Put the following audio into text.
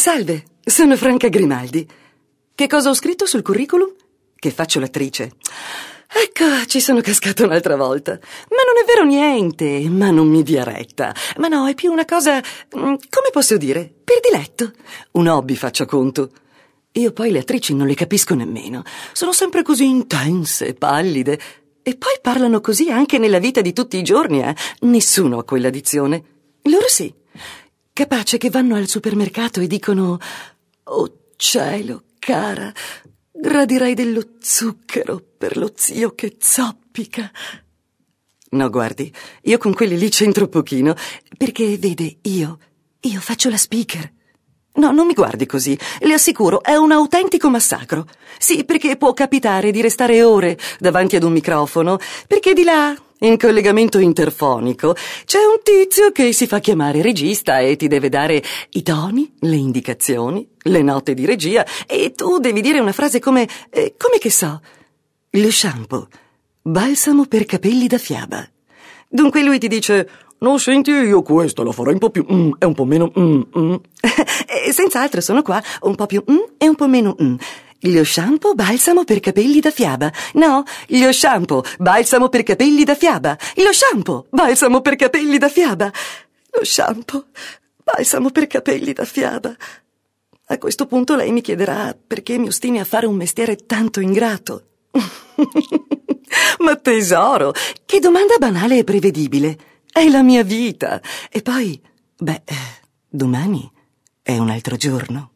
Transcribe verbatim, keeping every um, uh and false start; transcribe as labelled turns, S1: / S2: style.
S1: Salve, sono Franca Grimaldi. Che cosa ho scritto sul curriculum? Che faccio l'attrice. Ecco, ci sono cascata un'altra volta. Ma non è vero niente, ma non mi dia retta. Ma no, è più una cosa, come posso dire, per diletto. Un hobby, faccio conto. Io poi le attrici non le capisco nemmeno. Sono sempre così intense, pallide. E poi parlano così anche nella vita di tutti i giorni, eh? Nessuno ha quella dizione. Loro sì. Capace che vanno al supermercato e dicono: oh cielo, cara, gradirei dello zucchero per lo zio che zoppica. No, guardi, io con quelli lì c'entro pochino, perché, vede, io, io faccio la speaker. No, non mi guardi così, le assicuro, è un autentico massacro. Sì, perché può capitare di restare ore davanti ad un microfono, perché di là, in collegamento interfonico, c'è un tizio che si fa chiamare regista e ti deve dare i toni, le indicazioni, le note di regia, e tu devi dire una frase come, eh, come che so, lo shampoo, balsamo per capelli da fiaba. Dunque lui ti dice: no, senti, io questa la farei un po' più mm, e un po' meno mm, mm. E senz'altro sono qua un po' più mm e un po' meno mm. Lo shampoo balsamo per capelli da fiaba. No, lo shampoo balsamo per capelli da fiaba. Lo shampoo balsamo per capelli da fiaba. Lo shampoo balsamo per capelli da fiaba. A questo punto lei mi chiederà perché mi ostini a fare un mestiere tanto ingrato. Ma tesoro, che domanda banale e prevedibile. È la mia vita. E poi, beh, domani è un altro giorno.